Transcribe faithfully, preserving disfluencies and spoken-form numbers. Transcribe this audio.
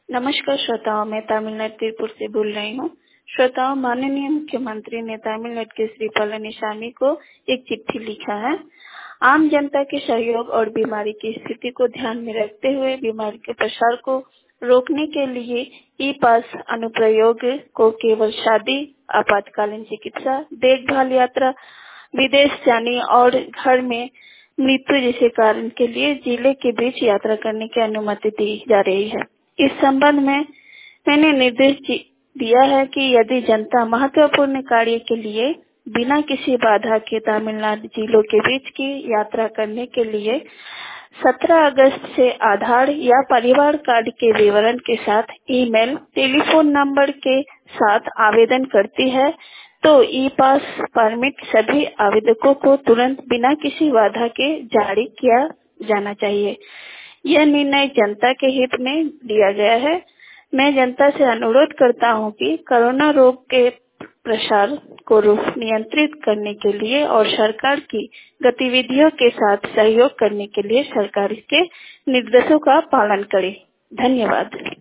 नमस्कार श्रोताओं, मैं तमिलनाडु त्रिपुर से बोल रही हूँ। श्रोताओं, माननीय मुख्यमंत्री ने तमिलनाडु के श्री पलनीसामी को एक चिट्ठी लिखा है। आम जनता के सहयोग और बीमारी की स्थिति को ध्यान में रखते हुए बीमारी के प्रसार को रोकने के लिए ई पास अनुप्रयोग को केवल शादी, आपातकालीन चिकित्सा, देखभाल यात्रा, विदेश जाने और घर में मृत्यु जैसे कारण के लिए जिले के बीच यात्रा करने की अनुमति दी जा रही है। इस संबंध में मैंने निर्देश दिया है कि यदि जनता महत्वपूर्ण कार्य के लिए बिना किसी बाधा के तमिलनाडु जिलों के बीच की यात्रा करने के लिए सत्रह अगस्त से आधार या परिवार कार्ड के विवरण के साथ ईमेल, टेलीफोन नंबर के साथ आवेदन करती है, तो ई पास परमिट सभी आवेदकों को तुरंत बिना किसी बाधा के जारी किया जाना चाहिए। यह निर्णय जनता के हित में लिया गया है। मैं जनता से अनुरोध करता हूं कि कोरोना रोग के प्रसार को नियंत्रित करने के लिए और सरकार की गतिविधियों के साथ सहयोग करने के लिए सरकार के निर्देशों का पालन करें। धन्यवाद।